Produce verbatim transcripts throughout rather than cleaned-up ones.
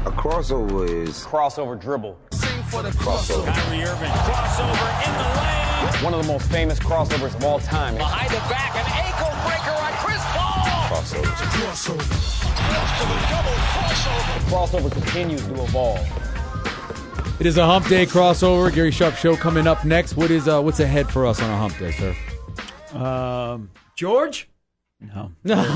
A crossover is... Crossover dribble. Sing for the crossover. Kyrie Irving, crossover in the lane. One of the most famous crossovers of all time. Behind the back, an ankle breaker on Chris Paul. Crossover. Crossover. Double crossover. The crossover continues to evolve. It is a Hump Day crossover. Gary Sharp Show coming up next. What is uh, what's ahead for us on a Hump Day, sir? Um, George? No.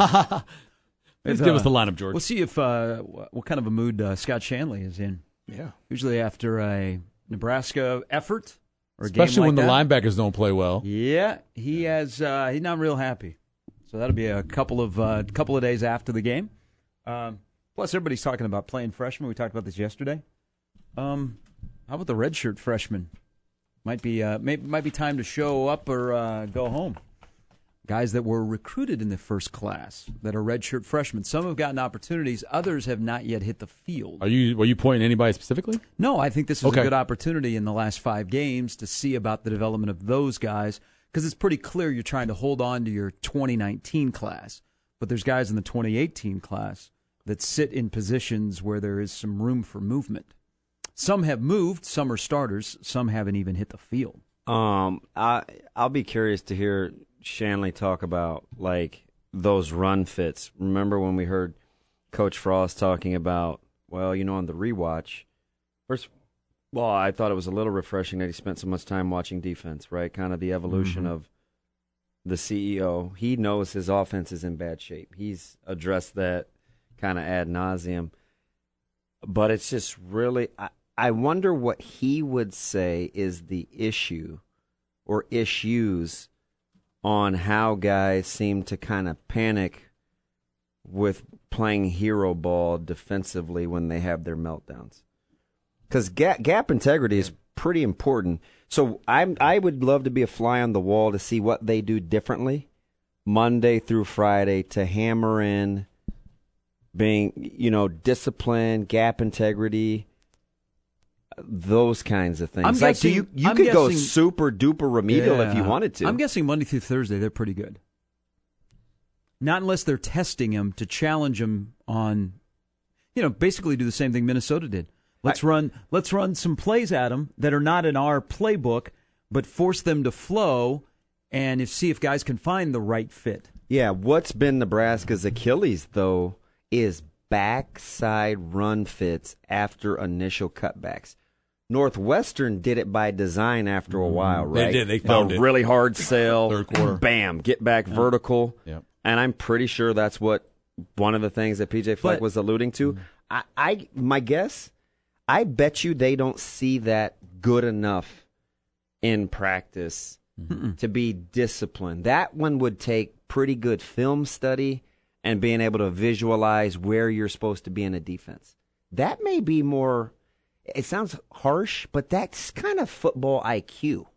Let's give us the lineup, George. We'll see if uh, what kind of a mood uh, Scott Shanley is in. Yeah. Usually after a Nebraska effort or a Especially game like when the that. linebackers don't play well. Yeah, he has. Uh, he's not real happy. So that'll be a couple of uh, couple of days after the game. Um, plus, everybody's talking about playing freshmen. We talked about this yesterday. Um, how about the redshirt freshmen? Might be uh, may, might be time to show up or uh, go home. Guys that were recruited in the first class that are redshirt freshmen. Some have gotten opportunities. Others have not yet hit the field. Are you? Were you pointing at anybody specifically? No, I think this is Okay. a good opportunity in the last five games to see about the development of those guys because it's pretty clear you're trying to hold on to your twenty nineteen class. But there's guys in the twenty eighteen class that sit in positions where there is some room for movement. Some have moved. Some are starters. Some haven't even hit the field. Um, I I'll be curious to hear Shanley talk about like those run fits. Remember when we heard Coach Frost talking about, well, you know, on the rewatch, first, well, I thought it was a little refreshing that he spent so much time watching defense, right? Kind of the evolution Mm-hmm. of the C E O. He knows his offense is in bad shape. He's addressed that kind of ad nauseum. But it's just really, I, I wonder what he would say is the issue or issues on how guys seem to kind of panic with playing hero ball defensively when they have their meltdowns. Because gap, gap integrity is pretty important. So I'm, I would love to be a fly on the wall to see what they do differently Monday through Friday to hammer in being, you know, discipline, gap integrity, those kinds of things. I'm like, guessing- do you you I'm could go guessing- super duper remedial if you Yeah. wanted to. I'm guessing Monday through Thursday they're pretty good. Not unless they're testing him to challenge him on, you know, basically do the same thing Minnesota did. Let's I, run let's run some plays at them that are not in our playbook, but force them to flow and if, see if guys can find the right fit. Yeah, what's been Nebraska's Achilles, though, is backside run fits after initial cutbacks. Northwestern did it by design after a while, right? They did. They found the it. really hard sell, Third quarter. bam, get back Yeah. vertical. Yep. And I'm pretty sure that's what one of the things that P J Fleck But- was alluding to. Mm-hmm. I, I, my guess, I bet you they don't see that good enough in practice Mm-mm. to be disciplined. That one would take pretty good film study and being able to visualize where you're supposed to be in a defense. That may be more, it sounds harsh, but that's kind of football I Q,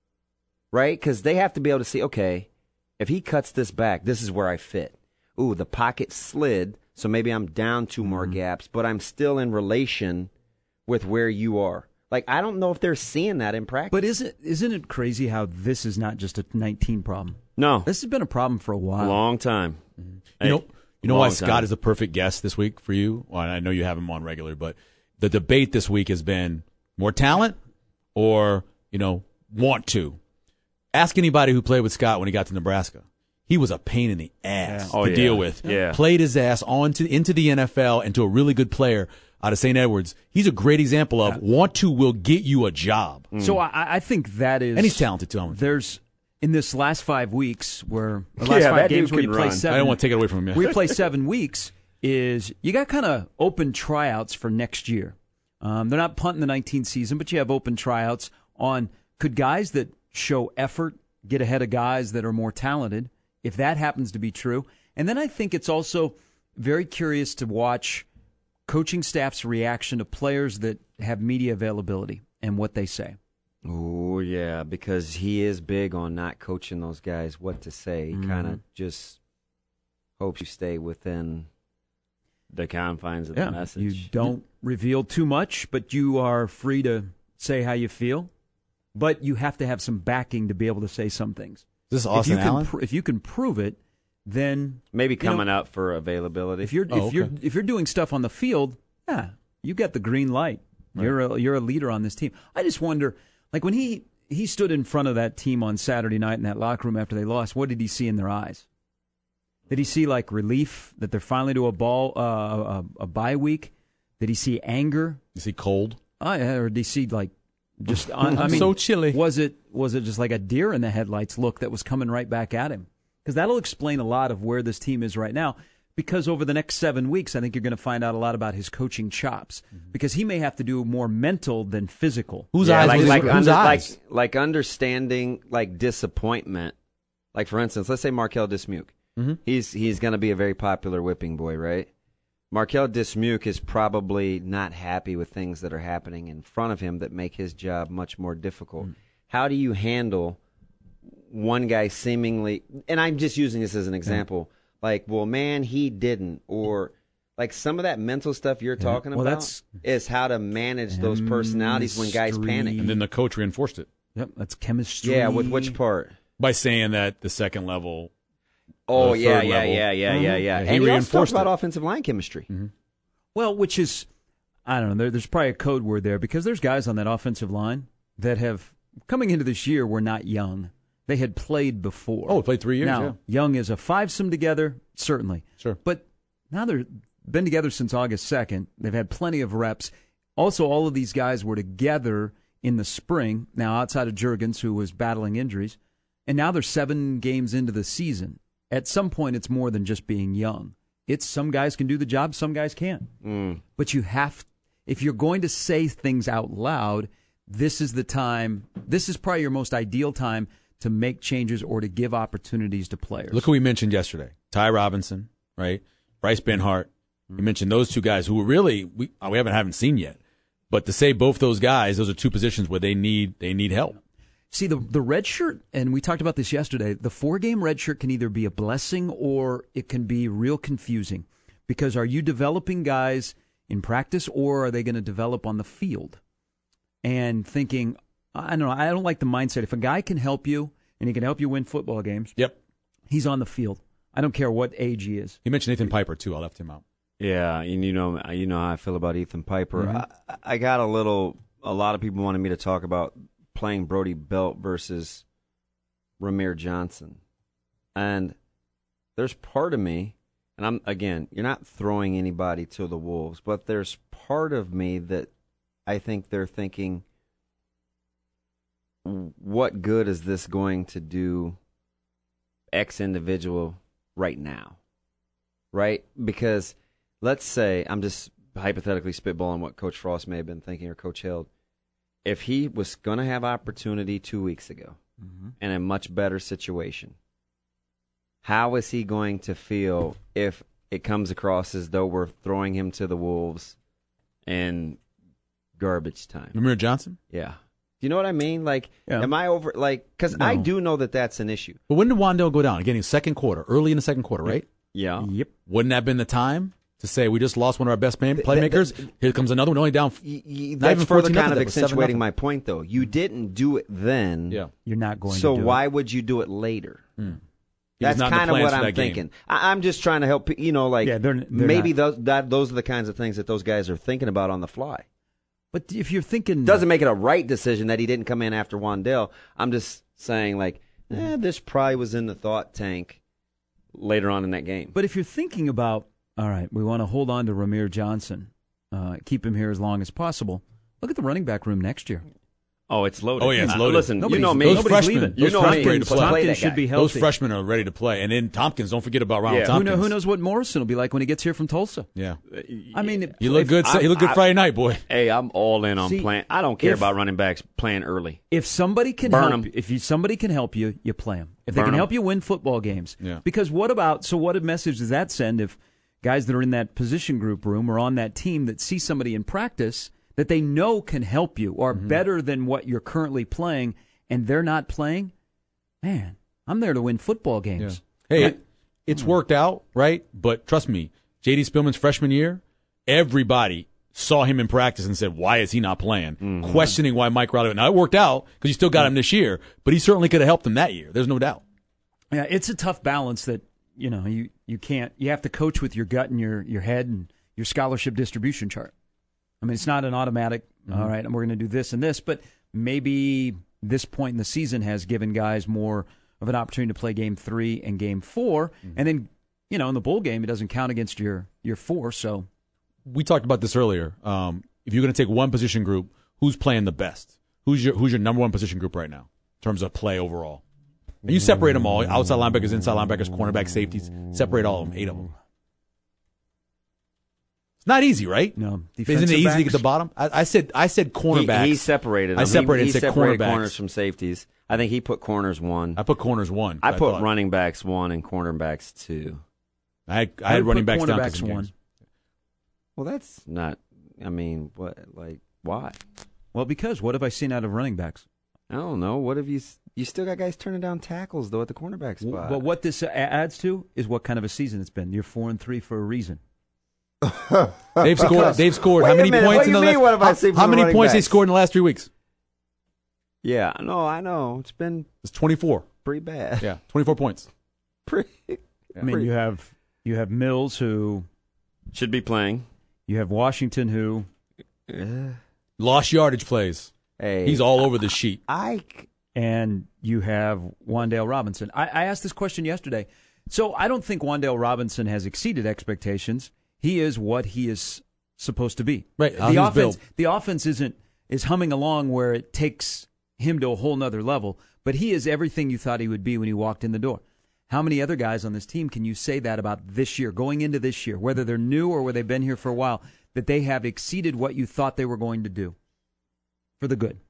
right? Because they have to be able to see, okay, if he cuts this back, this is where I fit. Ooh, the pocket slid, so maybe I'm down two more gaps, but I'm still in relation with where you are. Like, I don't know if they're seeing that in practice. But isn't isn't it crazy how this is not just a nineteen problem? No. This has been a problem for a while. Long time. You know, you know why Long Scott time. is a perfect guest this week for you? Well, I know you have him on regular, but the debate this week has been more talent or, you know, want to. Ask anybody who played with Scott when he got to Nebraska. He was a pain in the ass Yeah. Oh, to yeah. deal with. Yeah. Played his ass on to, into the N F L and to a really good player out of Saint Edwards. He's a great example of want to will get you a job. So I, I think that is, And he's talented too. There's in this last five weeks where the last Yeah, five that games dude where you can play run. seven. I don't want to take it away from him. Yeah. we play seven weeks is you got kind of open tryouts for next year. Um, they're not punting the nineteen season, but you have open tryouts on could guys that show effort get ahead of guys that are more talented, if that happens to be true. And then I think it's also very curious to watch coaching staff's reaction to players that have media availability and what they say. Oh, yeah, because he is big on not coaching those guys what to say. He Mhm. kind of just hopes you stay within the confines of Yeah, the message. you don't reveal too much, but you are free to say how you feel. But you have to have some backing to be able to say some things. Is this If Austin you can, Allen? pr- if you can prove it, then Maybe you know, coming up for availability. if you're Oh, if you're okay. if you're doing stuff on the field, yeah, you got the green light. You're a, you're a leader on this team. I just wonder, like when he, he stood in front of that team on Saturday night in that locker room after they lost, what did he see in their eyes? Did he see like relief that they're finally to a ball uh, a, a bye week? Did he see anger? Is he cold? Uh, or did he see like just? I, I mean, so chilly. Was it was it just like a deer in the headlights look that was coming right back at him? Because that'll explain a lot of where this team is right now. Because over the next seven weeks, I think you're going to find out a lot about his coaching chops. Because he may have to do more mental than physical. Whose Yeah, eyes? like was like, whose under, like eyes? like understanding like disappointment. Like for instance, let's say Markel Dismuke. Mm-hmm. He's he's going to be a very popular whipping boy, right? Markel Dismuke is probably not happy with things that are happening in front of him that make his job much more difficult. Mm. How do you handle one guy seemingly, and I'm just using this as an example, yeah. like, well, man, he didn't, or like some of that mental stuff you're yeah. talking well, about that's is how to manage those personalities when guys panic. And then the coach reinforced it. Yep, that's chemistry. Yeah, with which part? By saying that the second level. Oh, the yeah, third yeah, level. yeah, yeah, Mm-hmm. yeah, yeah. Yeah, he And he also talked reinforced about it. offensive line chemistry. Mm-hmm. Well, which is, I don't know, there, there's probably a code word there because there's guys on that offensive line that have, coming into this year, were not young. They had played before. Oh, played three years, now, yeah. Young is a five-some together, certainly. Sure. But now they've been together since August second. They've had plenty of reps. Also, all of these guys were together in the spring, now outside of Juergens, who was battling injuries. And now they're seven games into the season. At some point, it's more than just being young. It's some guys can do the job, some guys can't. Mm. But you have, if you're going to say things out loud, this is the time, this is probably your most ideal time to make changes or to give opportunities to players. Look who we mentioned yesterday. Ty Robinson, right? Bryce Benhart. You mentioned those two guys who really, we, we haven't, haven't seen yet. But to say both those guys, those are two positions where they need they need help. See, the the red shirt, and we talked about this yesterday, the four-game red shirt can either be a blessing or it can be real confusing. Because are you developing guys in practice or are they going to develop on the field? And thinking, I don't know, I don't like the mindset. If a guy can help you and he can help you win football games, Yep. he's on the field. I don't care what age he is. He mentioned Nathan Piper, too. I left him out. Yeah, and you know, you know how I feel about Ethan Piper. Mm-hmm. I, I got a little. A lot of people wanted me to talk about playing Brody Belt versus Ramir Johnson, and there's part of me, and I'm again, you're not throwing anybody to the wolves, but there's part of me that I think they're thinking, what good is this going to do X individual right now, right? Because let's say, I'm just hypothetically spitballing what Coach Frost may have been thinking or Coach Hild. If he was going to have opportunity two weeks ago mm-hmm. in a much better situation, how is he going to feel if it comes across as though we're throwing him to the wolves in garbage time? Ramir Johnson? Yeah. Do you know what I mean? Like, Yeah. am I over? Like, because No. I do know that that's an issue. But when did Wandale go down? Again, in the second quarter, early in the second quarter, right? Yeah. Yep. Wouldn't that have been the time to say we just lost one of our best play- playmakers? Here comes another one, only down. Y- y- Not that's even further fourteen kind nothing, of that was seven accentuating nothing. my point, though. You didn't do it then. Yeah. You're not going So to do why it. would you do it later? He was That's not in the kind of plans what for I'm that game. thinking. I, I'm just trying to help. pe- You know, like Yeah, they're- they're maybe not. those that those are the kinds of things that those guys are thinking about on the fly. But if you're thinking... Doesn't make it a right decision that he didn't come in after Wandale. I'm just saying, like, eh, this probably was in the thought tank later on in that game. But if you're thinking about, all right, we want to hold on to Ramir Johnson, uh, keep him here as long as possible, look at the running back room next year. Oh, it's loaded. Oh, yeah, it's Uh, loaded. Listen, you Nobody's- know me. Those Nobody's freshmen, leaving. those You know freshmen me. ready to play. Play Tompkins that should guy. be Those healthy. freshmen are ready to play. And then Tompkins, don't forget about Ronald Yeah. Who, Tompkins. know, who knows what Morrison will be like when he gets here from Tulsa? Yeah. I mean, You look if, good. You look good I- Friday night, boy. Hey, I'm all in on See, playing. I don't care if- about running backs playing early. If somebody can Burn help, 'em. you, if you, somebody can help you, you play them. If they Burn can 'em. help you win football games, Yeah. Because what about? So what a message does that send if guys that are in that position group room or on that team that see somebody in practice that they know can help you or Mm-hmm. better than what you're currently playing, and they're not playing? Man, I'm there to win football games. Hey, Right? it, it's worked out, right? But trust me, J D Spillman's freshman year, everybody saw him in practice and said, why is he not playing? Mm-hmm. Questioning why Mike Riley. Now, it worked out because you still got him this year, but he certainly could have helped him that year. There's no doubt. Yeah, it's a tough balance that you know you, you can't. You have to coach with your gut and your your head and your scholarship distribution chart. I mean, it's not an automatic, Mm-hmm. all right, and we're going to do this and this, but maybe this point in the season has given guys more of an opportunity to play game three and game four. Mm-hmm. And then, you know, in the bowl game, it doesn't count against your, your four, so. We talked about this earlier. Um, if you're going to take one position group, who's playing the best? Who's your Who's your number one position group right now in terms of play overall? And you separate them all: outside linebackers, inside linebackers, cornerbacks, safeties. Separate all of them, eight of them. It's not easy, right? No, Isn't it defensive easy to backs? get the bottom? I, I said I said cornerbacks. He, he separated. I them. separated He, and he said separated cornerbacks. corners from safeties. I think he put corners one. I put corners one. I put thought- running backs one and cornerbacks two. I, I I had would running put backs down to cornerbacks some one. games. Well, that's not. I mean, what? Like, why? Well, because what have I seen out of running backs? I don't know. What have you? s- You still got guys turning down tackles though at the cornerback spot. But what this a- adds to is what kind of a season it's been. You're four and three for a reason. They've scored. They've scored. Wait how a many minute, points what in do the you mean, last? what have I how seen from how the many running points they backs? scored in the last three weeks? Yeah, no, I know. It's been It's twenty-four. pretty bad. Yeah, twenty-four points. Pretty. I mean, you have you have Mills, who Should be playing. you have Washington, who Lost yardage plays. Hey, He's all over the sheet. I. and you have Wan'Dale Robinson. I, I asked this question yesterday. So I don't think Wan'Dale Robinson has exceeded expectations. He is what he is supposed to be. Right, how The he was offense, built. the offense isn't is humming along where it takes him to a whole nother level, but he is everything you thought he would be when he walked in the door. How many other guys on this team can you say that about this year, going into this year, whether they're new or whether they've been here for a while, that they have exceeded what you thought they were going to do for the good?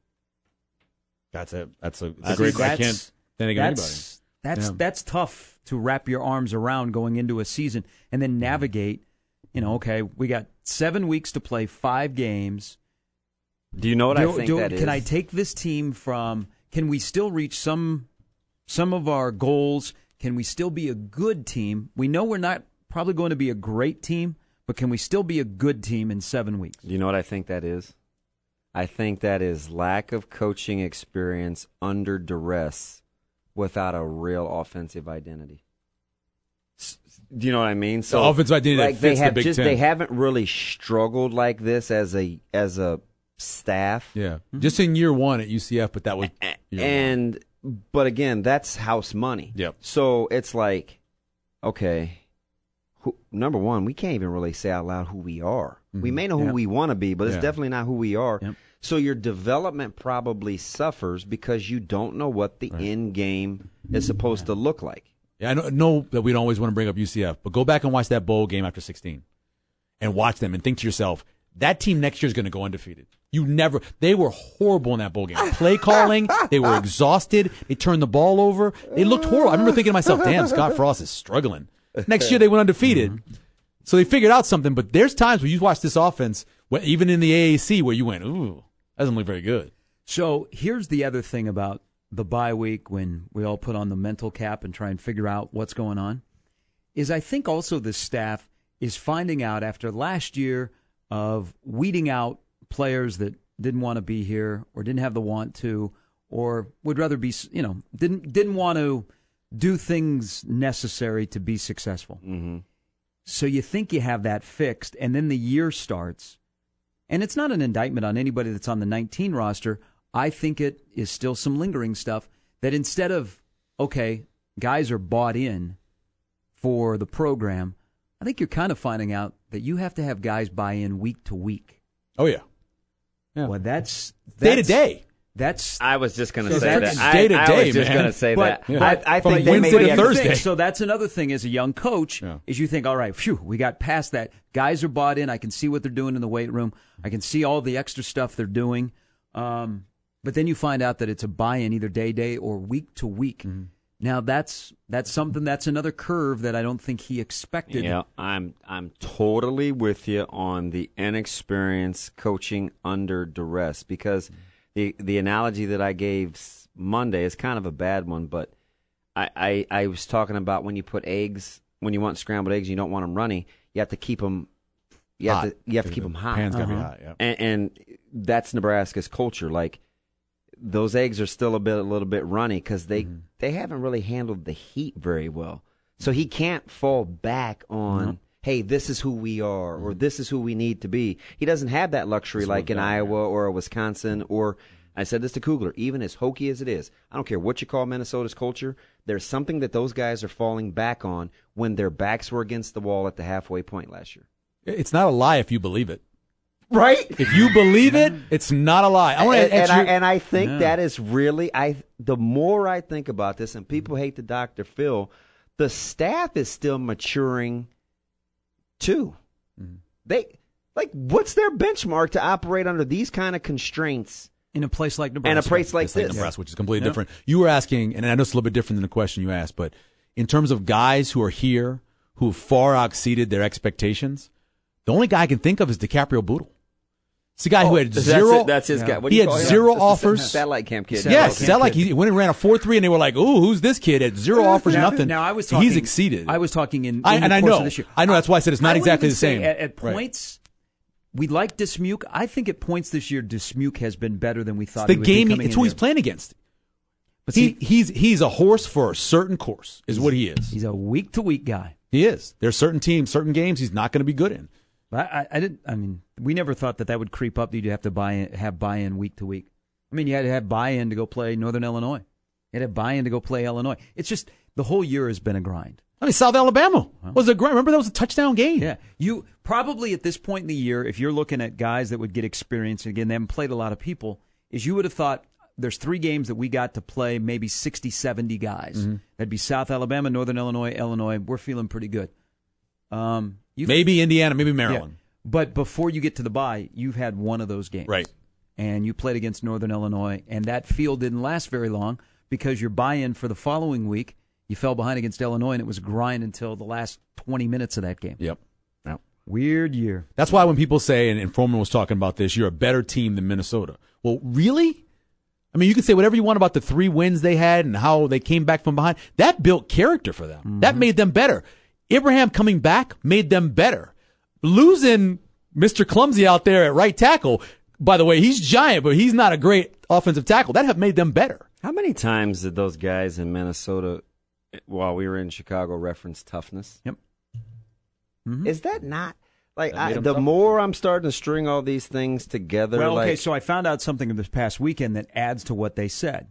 That's a that's a, it's a See, great question. I that's- can't think of anybody. That's that's Yeah. that's tough to wrap your arms around going into a season and then navigate. You know, okay, we got seven weeks to play five games. Do you know what Do- I think do- that is? Can I take this team from? Can we still reach some some of our goals? Can we still be a good team? We know we're not probably going to be a great team, but can we still be a good team in seven weeks? Do you know what I think that is? I think that is lack of coaching experience under duress without a real offensive identity. S- Do you know what I mean? So The offensive identity that like they fits the have Big just Ten. they haven't really struggled like this as a as a staff. Yeah, just in year one at U C F, but that was year one. And but again, that's house money. Yep. So it's like, okay, who, number one, we can't even really say out loud who we are. We may know who Yep. we want to be, but it's Yeah. definitely not who we are. Yep. So your development probably suffers because you don't know what the end game is supposed to look like. Yeah, I know, know that we don't always want to bring up U C F, but go back and watch that bowl game after sixteen, and watch them and think to yourself, that team next year is going to go undefeated. You never. They were horrible in that bowl game. Play calling. They were exhausted. They turned the ball over. They looked horrible. I remember thinking to myself, "Damn, Scott Frost is struggling." Next year they went undefeated, so they figured out something. But there's times where you watch this offense, when, even in the A A C, where you went, "Ooh, that doesn't look very good." So here's the other thing about the bye week when we all put on the mental cap and try and figure out what's going on, is I think also the staff is finding out after last year of weeding out players that didn't want to be here or didn't have the want to or would rather be, you know, didn't didn't want to do things necessary to be successful. Mm-hmm. So you think you have that fixed, and then the year starts. And it's not an indictment on anybody that's on the nineteen roster. I think it is still some lingering stuff that instead of, okay, guys are bought in for the program, I think you're kind of finding out that you have to have guys buy in week to week. Oh yeah, yeah. Well, that's, Day to that's day. That's I was just going to So say that's that. day to I, I day, was just man. going to say But- that. Yeah. I, I From think they Wednesday may to be But Thursday. thing- So that's another thing as a young coach Yeah. is you think, all right, phew, we got past that. Guys are bought in. I can see what they're doing in the weight room. I can see all the extra stuff they're doing. Um, but then you find out that it's a buy-in either day day or week to week. Mm-hmm. Now that's that's something that's another curve that I don't think he expected. Yeah, I'm I'm totally with you on the inexperienced coaching under duress because the the analogy that I gave s- Monday is kind of a bad one, but I, I, I was talking about when you put eggs, when you want scrambled eggs, you don't want them runny. You have to keep them. You have Hot. to you have to keep them hot. Pan's gotta be Uh-huh. hot. Yeah. and, and that's Nebraska's culture. Like those eggs are still a bit, a little bit runny because they they haven't really handled the heat very well. So he can't fall back on. hey, this is who we are, or this is who we need to be. He doesn't have that luxury like in Iowa or Wisconsin, or I said this to Kugler, even as hokey as it is. I don't care what you call Minnesota's culture. There's something that those guys are falling back on when their backs were against the wall at the halfway point last year. It's not a lie if you believe it. Right? If you believe it, it's not a lie. I want and, to and, I, your, and I think yeah. that is really, I. the more I think about this, and people hate the Doctor Phil, the staff is still maturing too. Mm-hmm. They like, what's their benchmark to operate under these kind of constraints in a place like Nebraska? And a place like It's like this. Nebraska, which is completely Yeah. different. You were asking, and I know it's a little bit different than the question you asked, but in terms of guys who are here who far exceeded their expectations, the only guy I can think of is DiCaprio Bootle. It's a guy Oh, who had that's zero. it, that's his yeah. guy. What do He you had call him? zero That's the offers. Satellite camp kid. Yes, Satellite that like kid. he went and ran a four three, and they were like, "Ooh, who's this kid?" Had zero offers, now, nothing. Now I was talking. He's exceeded. I was talking in, in I, the and I course know. of this year. I know. That's why I said it's I not would exactly even the say same. At, at Right. points, we like Dismuke. I think at points this year, Dismuke has been better than we thought. The he would be game. coming It's who in he's there. playing against. But He see, he's he's a horse for a certain course. Is what he is. he's a week to week guy. He is. There's certain teams, certain games he's not going to be good in. But I, I, I didn't. I mean, we never thought that that would creep up. You'd have to buy in, have buy in week to week. I mean, you had to have buy in to go play Northern Illinois. You had to buy in to go play Illinois. It's just the whole year has been a grind. I mean, South Alabama was a great. Remember that was a touchdown game. Yeah, you probably at this point in the year, if you're looking at guys that would get experience, and again, they haven't played a lot of people, is you would have thought there's three games that we got to play maybe sixty, seventy guys. Mm-hmm. That'd be South Alabama, Northern Illinois, Illinois. We're feeling pretty good. Um, you've- Maybe Indiana, maybe yeah. Maryland. But before you get to the bye, you've had one of those games. Right. And you played against Northern Illinois, and that field didn't last very long because your buy-in for the following week, you fell behind against Illinois, and it was a grind until the last twenty minutes of that game. Yep. Yep. Weird year. That's why when people say, and, and Foreman was talking about this, you're a better team than Minnesota. Well, really? I mean, you can say whatever you want about the three wins they had and how they came back from behind. That built character for them. Mm-hmm. That made them better. Abraham coming back made them better. Losing Mister Clumsy out there at right tackle, by the way, he's giant, but he's not a great offensive tackle. That have made them better. How many times did those guys in Minnesota, while we were in Chicago, reference toughness? Yep. Mm-hmm. Is that not like That made I, them the tougher. more I'm starting to string all these things together? Well, like, okay, so I found out something this past weekend that adds to what they said.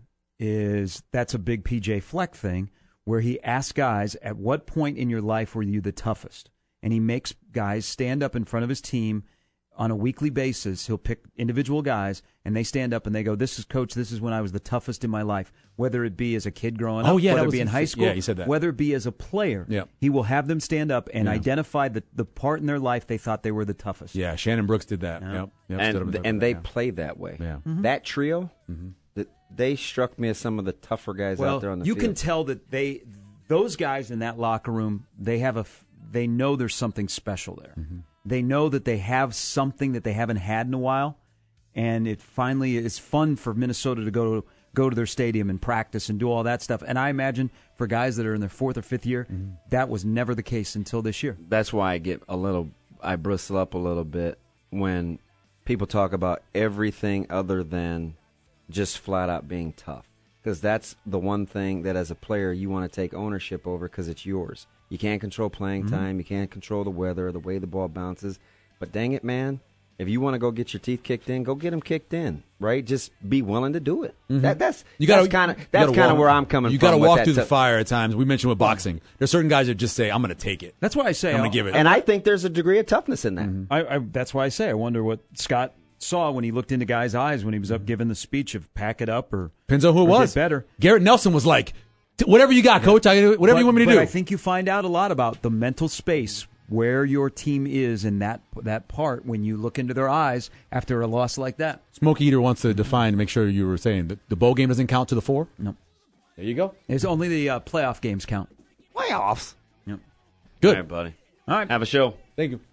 Is that's a big P J Fleck thing where he asks guys, at what point in your life were you the toughest? And he makes guys stand up in front of his team on a weekly basis. He'll pick individual guys, and they stand up and they go, this is, Coach, this is when I was the toughest in my life, whether it be as a kid growing Oh, up, yeah, that whether it was be in in- high school, yeah, he said that. whether it be as a player. Yep. He will have them stand up and Yeah. identify the, the part in their life they thought they were the toughest. Yeah, Shannon Brooks did that. Yep. Yep. stood up and there. and they Yeah. play that way. Yeah. Mm-hmm. That trio, that they struck me as some of the tougher guys Well, out there on the you field. can tell that they, those guys in that locker room, they have a, f- they know there's something special there. Mm-hmm. They know that they have something that they haven't had in a while, and it finally is fun for Minnesota to go to go to their stadium and practice and do all that stuff. And I imagine for guys that are in their fourth or fifth year, Mm-hmm. that was never the case until this year. That's why I get a little, I bristle up a little bit when people talk about everything other than just flat out being tough. Because that's the one thing that as a player you want to take ownership over because it's yours. You can't control playing Mm-hmm. time. You can't control the weather or the way the ball bounces. But dang it, man, if you want to go get your teeth kicked in, go get them kicked in, right? Just be willing to do it. That, that's You gotta, that's kind of you that's gotta kind of walk- where I'm coming you from. You got to with walk that through the tough- fire at times. We mentioned with boxing. There's certain guys that just say, I'm going to take it. That's why I say I'm gonna I'll- give it. And I think there's a degree of toughness in that. I, I, that's why I say I wonder what Scott saw when he looked into guys' eyes when he was up giving the speech of pack it up or Depends on who it or was. get better. Garrett Nelson was like, "T- whatever you got, coach. I can do whatever But- you want me to but do. I think you find out a lot about the mental space where your team is in that that part when you look into their eyes after a loss like that. Smoke Eater wants to define, make sure you were saying that the bowl game doesn't count to the four. No, There you go. it's only the uh, playoff games count. Playoffs. Yep. Good. All right, buddy. All right. Have a show. Thank you.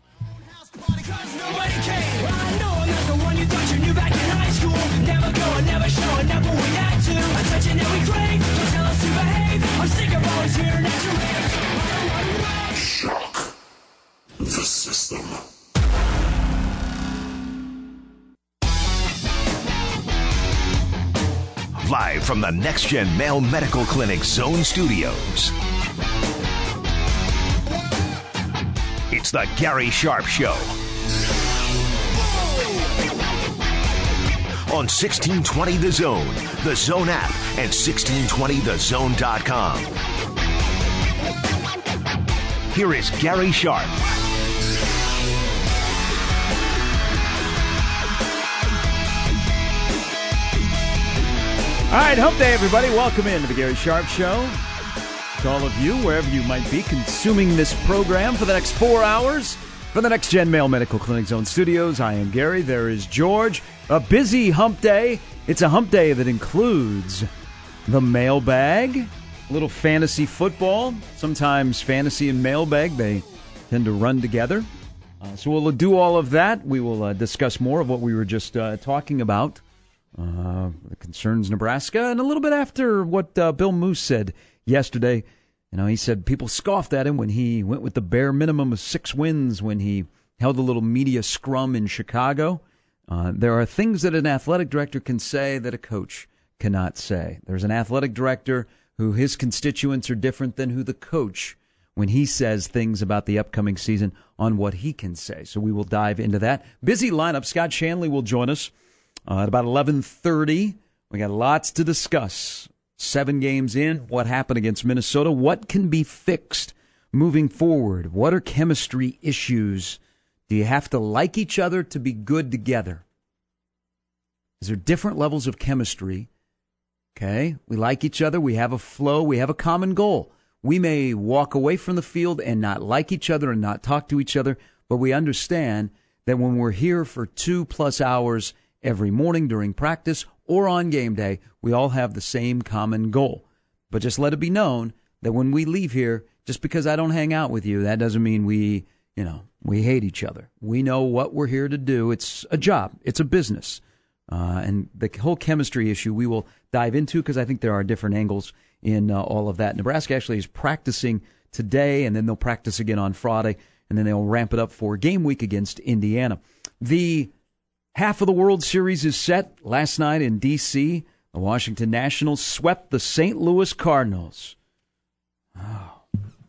Because nobody came. I know I'm not the one you thought you knew back in high school. Never going, never showing up when we had to. I'm touching and we crave. Don't tell us to behave. I'm sick of always hearing that you rage. Shock the system. Live from the Next Gen Male Medical Clinic Zone Studios. It's It's the Gary Sharp Show. On sixteen twenty The Zone, The Zone app, and sixteen twenty the zone dot com. Here is Gary Sharp. All right, hump day, everybody. Welcome in to the Gary Sharp Show. To all of you, wherever you might be consuming this program for the next four hours, from the Next Gen Male Medical Clinic Zone Studios, I am Gary. There is George. A busy hump day. It's a hump day that includes the mailbag, a little fantasy football. Sometimes fantasy and mailbag, they tend to run together. Uh, so we'll do all of that. We will uh, discuss more of what we were just uh, talking about. Uh, it concerns Nebraska, and a little bit after what uh, Bill Moose said yesterday. You know, he said people scoffed at him when he went with the bare minimum of six wins when he held a little media scrum in Chicago. Uh, there are things that an athletic director can say that a coach cannot say. There's an athletic director who his constituents are different than who the coach when he says things about the upcoming season on what he can say. So we will dive into that. Busy lineup. Scott Shanley will join us Uh, at about eleven thirty. We got lots to discuss. Seven games in, what happened against Minnesota, what can be fixed moving forward, what are chemistry issues? Do you have to like each other to be good together? Is there different levels of chemistry? Okay, we like each other, we have a flow, we have a common goal. We may walk away from the field and not like each other and not talk to each other, but we understand that when we're here for two plus hours every morning during practice or on game day, we all have the same common goal. But just let it be known that when we leave here, just because I don't hang out with you, that doesn't mean we, you know, we hate each other. We know what we're here to do. It's a job. It's a business. Uh, and the whole chemistry issue we will dive into because I think there are different angles in uh, all of that. Nebraska actually is practicing today, and then they'll practice again on Friday, and then they'll ramp it up for game week against Indiana. The half of the World Series is set. Last night in D C, the Washington Nationals swept the Saint Louis Cardinals. Oh.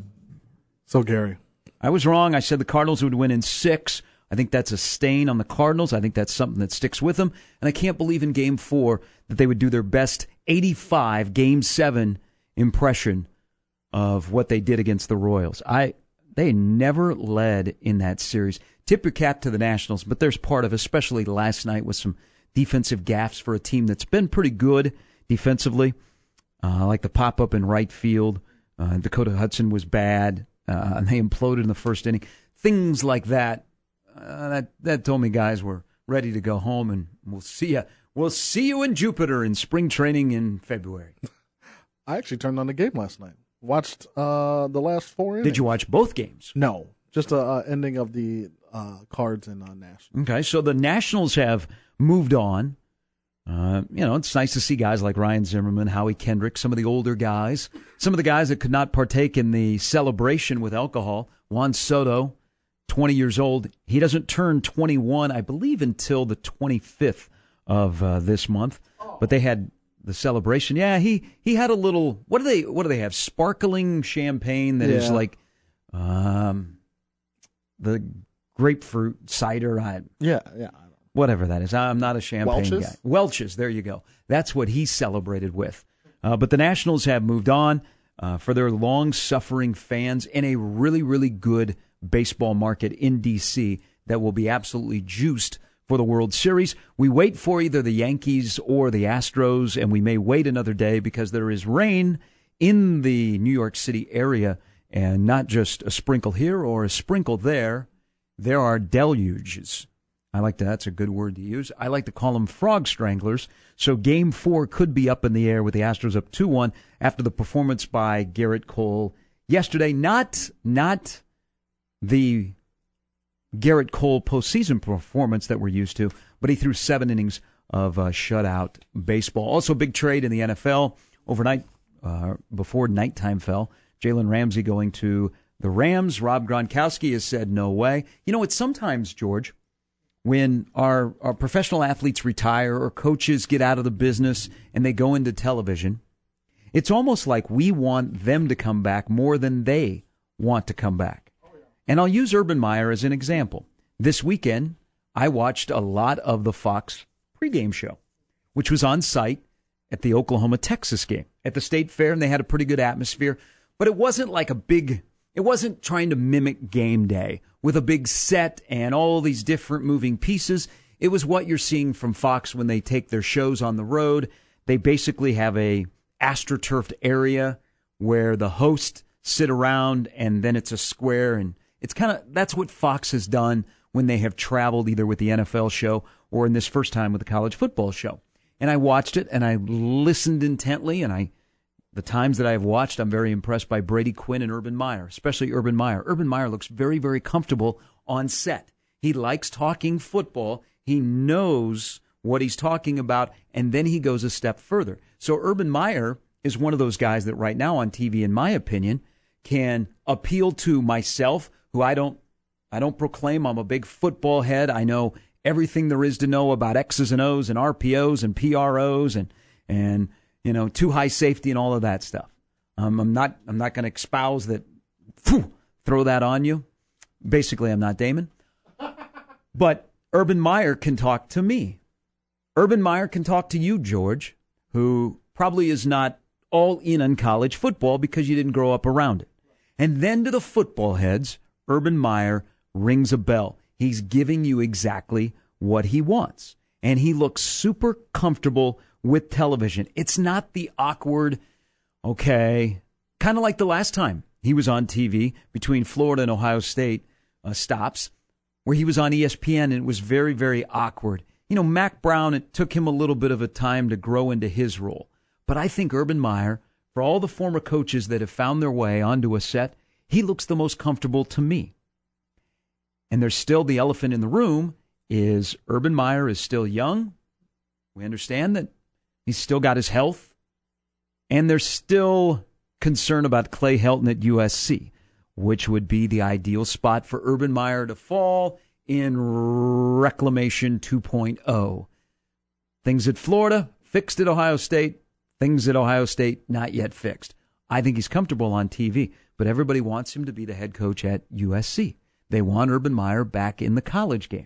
So, Gary. I was wrong. I said the Cardinals would win in six. I think that's a stain on the Cardinals. I think that's something that sticks with them. And I can't believe in Game four that they would do their best eighty-five Game seven impression of what they did against the Royals. I They never led in that series. Tip your cap to the Nationals, but there's part of, especially last night, with some defensive gaffes for a team that's been pretty good defensively, uh, like the pop-up in right field. Uh, Dakota Hudson was bad, uh, and they imploded in the first inning. Things like that, uh, that that told me guys were ready to go home, and we'll see you. We'll see you in Jupiter in spring training in February. I actually turned on the game last night. Watched uh, the last four innings. Did you watch both games? No, just a uh, ending of the uh, Cards and uh, Nationals. Okay, so the Nationals have moved on. Uh, you know, it's nice to see guys like Ryan Zimmerman, Howie Kendrick, some of the older guys, some of the guys that could not partake in the celebration with alcohol. Juan Soto, twenty years old. He doesn't turn twenty-one, I believe, until the twenty-fifth of uh, this month. But they had the celebration. Yeah, he, he had a little, what do they what do they have? Sparkling champagne that yeah. is like um, the grapefruit cider. I, yeah, yeah. Whatever that is. I'm not a champagne Welch's? guy. Welch's, there you go. That's what he celebrated with. Uh, but the Nationals have moved on uh, for their long-suffering fans in a really, really good baseball market in D C that will be absolutely juiced for the World Series. We wait for either the Yankees or the Astros, and we may wait another day because there is rain in the New York City area, and not just a sprinkle here or a sprinkle there. There are deluges. I like that. That's a good word to use. I like to call them frog stranglers. So game four could be up in the air with the Astros up two one after the performance by Garrett Cole yesterday. Not, not the Garrett Cole postseason performance that we're used to, but he threw seven innings of uh, shutout baseball. Also, big trade in the N F L overnight uh, before nighttime fell. Jalen Ramsey going to the Rams. Rob Gronkowski has said no way. You know, it's sometimes, George, when our, our professional athletes retire or coaches get out of the business and they go into television, it's almost like we want them to come back more than they want to come back. And I'll use Urban Meyer as an example. This weekend, I watched a lot of the Fox pregame show, which was on site at the Oklahoma-Texas game at the State Fair, and they had a pretty good atmosphere. But it wasn't like a big, it wasn't trying to mimic game day with a big set and all these different moving pieces. It was what you're seeing from Fox when they take their shows on the road. They basically have a astroturfed area where the hosts sit around, and then it's a square, and it's kind of, that's what Fox has done when they have traveled either with the N F L show or in this first time with the college football show. And I watched it, and I listened intently, and I, the times that I've watched, I'm very impressed by Brady Quinn and Urban Meyer, especially Urban Meyer. Urban Meyer looks very, very comfortable on set. He likes talking football. He knows what he's talking about, and then he goes a step further. So Urban Meyer is one of those guys that right now on T V, in my opinion, can appeal to myself, who I don't I don't proclaim I'm a big football head. I know everything there is to know about X's and O's and R P Os and P R Os and and you know too high safety and all of that stuff. Um, I'm not I'm not going to espouse that. Phew, throw that on you. Basically, I'm not Damon, but Urban Meyer can talk to me. Urban Meyer can talk to you, George, who probably is not all in on college football because you didn't grow up around it. And then to the football heads, Urban Meyer rings a bell. He's giving you exactly what he wants. And he looks super comfortable with television. It's not the awkward, okay, kind of like the last time he was on T V between Florida and Ohio State uh, stops, where he was on E S P N, and it was very, very awkward. You know, Mac Brown, it took him a little bit of a time to grow into his role. But I think Urban Meyer, for all the former coaches that have found their way onto a set, he looks the most comfortable to me. And there's still the elephant in the room is Urban Meyer is still young. We understand that he's still got his health. And there's still concern about Clay Helton at U S C, which would be the ideal spot for Urban Meyer to fall in Reclamation two point oh. Things at Florida, fixed at Ohio State. Things at Ohio State, not yet fixed. I think he's comfortable on T V, but everybody wants him to be the head coach at U S C. They want Urban Meyer back in the college game.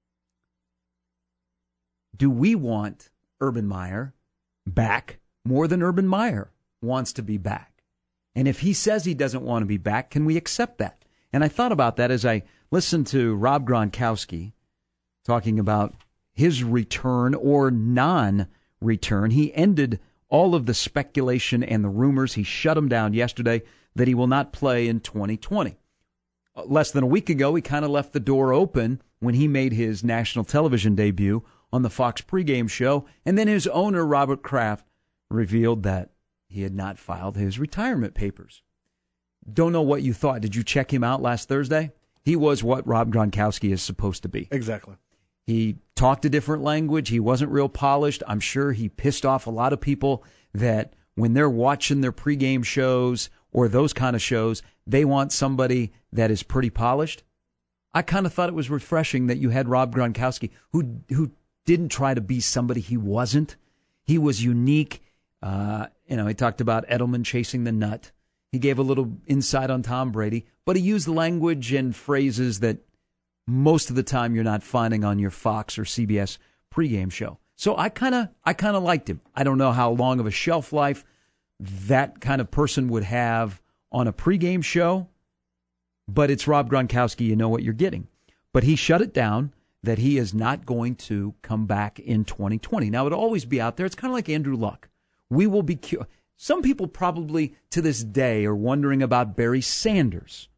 Do we want Urban Meyer back more than Urban Meyer wants to be back? And if he says he doesn't want to be back, can we accept that? And I thought about that as I listened to Rob Gronkowski talking about his return or non-return. He ended all of the speculation and the rumors. He shut them down yesterday that he will not play in twenty twenty. Less than a week ago, he kind of left the door open when he made his national television debut on the Fox pregame show. And then his owner, Robert Kraft, revealed that he had not filed his retirement papers. Don't know what you thought. Did you check him out last Thursday? He was what Rob Gronkowski is supposed to be. Exactly. He talked a different language. He wasn't real polished. I'm sure he pissed off a lot of people that when they're watching their pregame shows or those kind of shows, they want somebody that is pretty polished. I kind of thought it was refreshing that you had Rob Gronkowski, who who didn't try to be somebody he wasn't. He was unique. Uh, you know, he talked about Edelman chasing the nut. He gave a little insight on Tom Brady, but he used language and phrases that most of the time you're not finding on your Fox or C B S pregame show. So I kind of I kind of liked him. I don't know how long of a shelf life that kind of person would have on a pregame show, but it's Rob Gronkowski. You know what you're getting. But he shut it down that he is not going to come back in twenty twenty. Now, it'll always be out there. It's kind of like Andrew Luck. We will be cu- Some people probably to this day are wondering about Barry Sanders.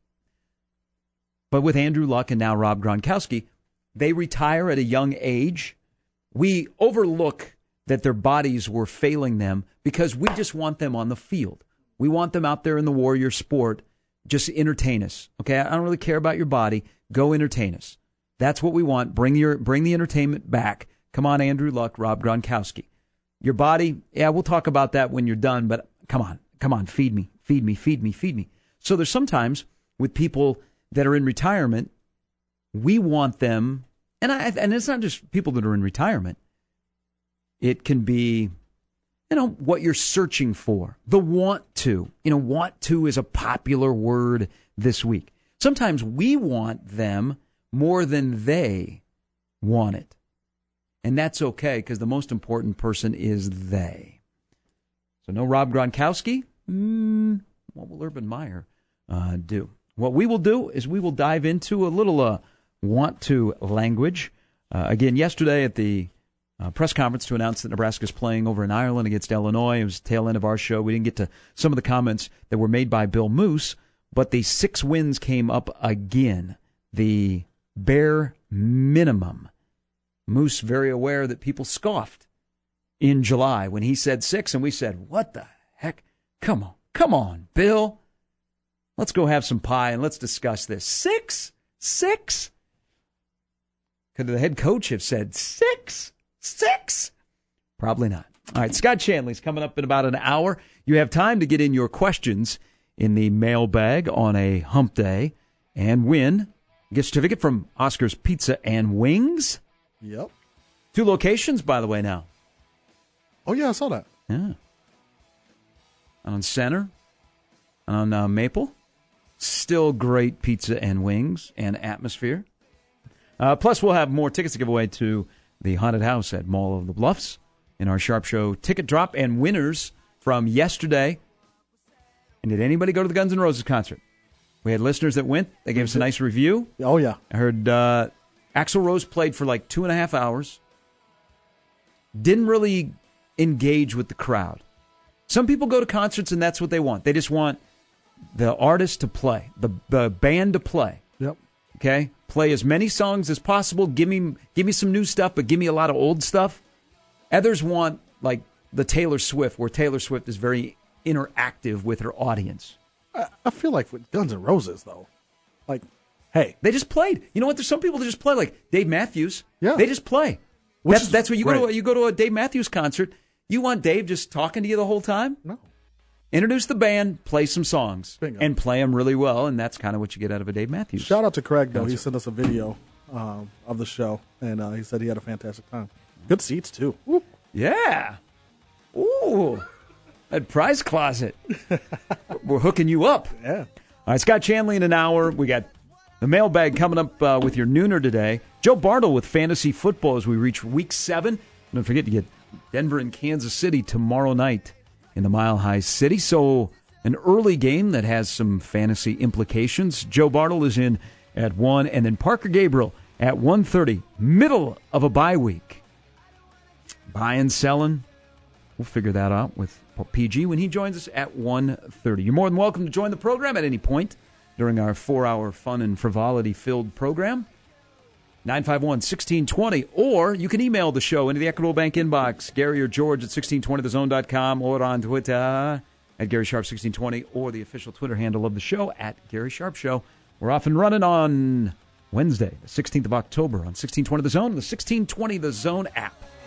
But with Andrew Luck and now Rob Gronkowski, they retire at a young age. We overlook that their bodies were failing them because we just want them on the field. We want them out there in the warrior sport. Just entertain us. Okay, I don't really care about your body. Go entertain us. That's what we want. Bring your bring the entertainment back. Come on, Andrew Luck, Rob Gronkowski. Your body, yeah, we'll talk about that when you're done, but come on, come on, feed me, feed me, feed me, feed me. So there's sometimes with people that are in retirement, we want them, and I, and it's not just people that are in retirement. It can be, you know, what you're searching for, the want to. You know, want to is a popular word this week. Sometimes we want them more than they want it. And that's okay, because the most important person is they. So no Rob Gronkowski? Mm, what will Urban Meyer uh, do? What we will do is we will dive into a little uh, want-to language. Uh, again, yesterday at the uh, press conference to announce that Nebraska's playing over in Ireland against Illinois. It was the tail end of our show. We didn't get to some of the comments that were made by Bill Moose, but the six wins came up again. The bare minimum. Moose very aware that people scoffed in July when he said six, and we said, what the heck? Come on, come on, Bill. Let's go have some pie and let's discuss this. Six? Six? Could the head coach have said six? Six? Probably not. All right, Scott Chanley's coming up in about an hour. You have time to get in your questions in the mailbag on a hump day and win a gift certificate from Oscar's Pizza and Wings. Yep. Two locations, by the way, now. Oh, yeah, I saw that. Yeah. On Center, on uh, Maple. Still great pizza and wings and atmosphere. Uh, plus, we'll have more tickets to give away to the Haunted House at Mall of the Bluffs in our Sharp Show ticket drop and winners from yesterday. And did anybody go to the Guns N' Roses concert? We had listeners that went. They gave us a nice review. Oh, yeah. I heard uh, Axl Rose played for like two and a half hours. Didn't really engage with the crowd. Some people go to concerts and that's what they want. They just want the artist to play, the, the band to play. Yep. Okay? Play as many songs as possible. Give me give me some new stuff, but give me a lot of old stuff. Others want, like, the Taylor Swift, where Taylor Swift is very interactive with her audience. I, I feel like with Guns N' Roses, though, like, hey. They just played. You know what? There's some people that just play, like Dave Matthews. Yeah. They just play. Which That's, is that's what you go to. great. You go to a Dave Matthews concert. You want Dave just talking to you the whole time? No. Introduce the band, play some songs, Bingo. and play them really well, and that's kind of what you get out of a Dave Matthews. Shout out to Craig, though. He concert. sent us a video um, of the show, and uh, he said he had a fantastic time. Good seats, too. Woo. Yeah. Ooh. That prize closet. We're hooking you up. Yeah. All right, Scott Chanley in an hour. We got the mailbag coming up uh, with your nooner today. Joe Bartle with fantasy football as we reach week seven. Don't forget to get Denver and Kansas City tomorrow night in the Mile High City. So an early game that has some fantasy implications. Joe Bartle is in at one, and then Parker Gabriel at one thirty, middle of a bye week. Buying, selling, we'll figure that out with P G when he joins us at one thirty. You're more than welcome to join the program at any point during our four-hour fun and frivolity-filled program. nine five one, one six two zero, or you can email the show into the Equitable Bank inbox, Gary or George at sixteen twenty the zone dot com, or on Twitter at Gary Sharp sixteen twenty, or the official Twitter handle of the show at Gary Sharp Show. We're off and running on Wednesday, the sixteenth of October on sixteen twenty The Zone and the sixteen twenty The Zone app.